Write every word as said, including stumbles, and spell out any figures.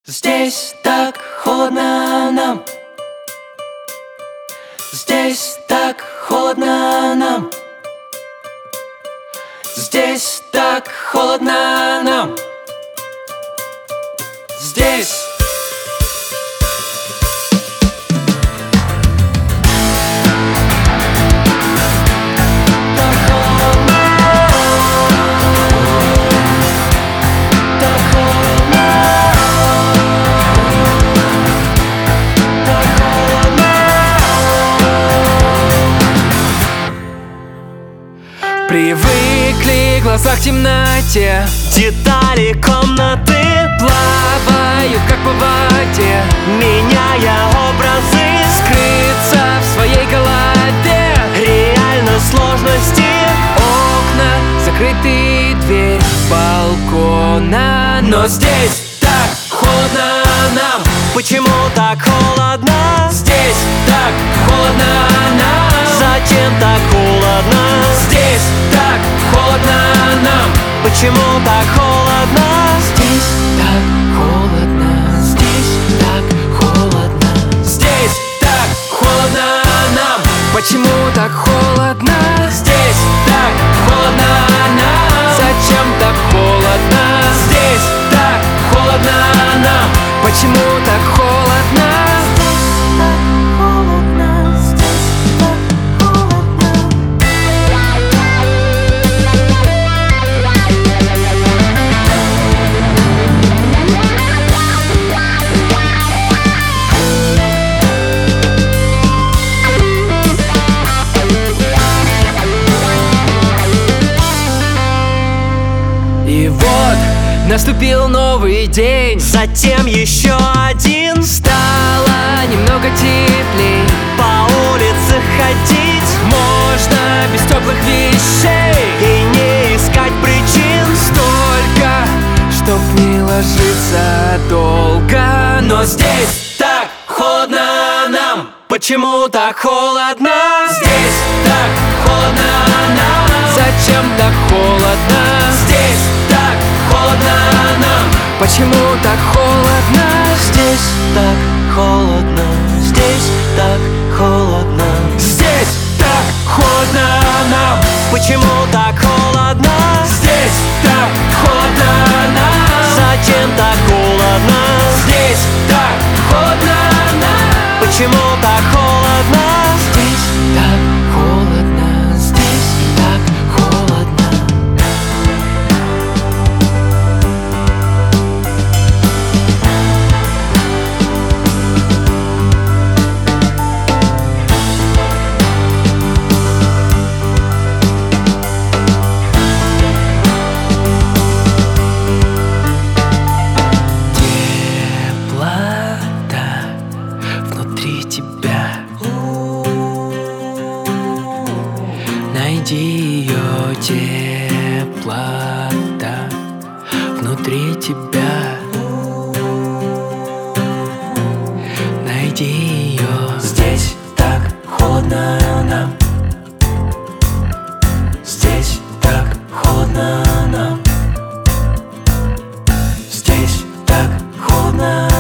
Здесь так холодно нам. Здесь так холодно нам. Здесь так холодно нам. Здесь. Привыкли в глазах темноте, детали комнаты плавают как по воде, меняя образы, скрыться в своей голове. реально сложности, Окна закрыты, дверь балкона. Но здесь так холодно нам. почему так холодно? Здесь так холодно нам. Зачем так холодно? Здесь так холодно нам. Почему так холодно? Здесь так холодно. Здесь так холодно. Здесь так холодно нам. Почему так холодно? Здесь так холодно нам. Зачем так холодно? Здесь так холодно нам. Почему так холодно? И вот наступил новый день, Затем еще один. стало немного теплей. По улице ходить Можно без теплых вещей, и не искать причин. столько, чтоб не ложиться долго. Но здесь так холодно нам. Почему так холодно? Здесь так холодно нам. Зачем так холодно? Здесь так холодно нам. Почему так холодно? Здесь так холодно, здесь так холодно. Здесь так холодно нам. Почему так холодно? Здесь так холодно нам. Зачем так холодно? Здесь так холодно нам. Почему так холодно? Здесь так холодно. Здесь так холодно. Теплота внутри тебя. Найди ее, теплота внутри тебя. Найди ее. Здесь так холодно нам. Здесь так холодно нам. Здесь так холодно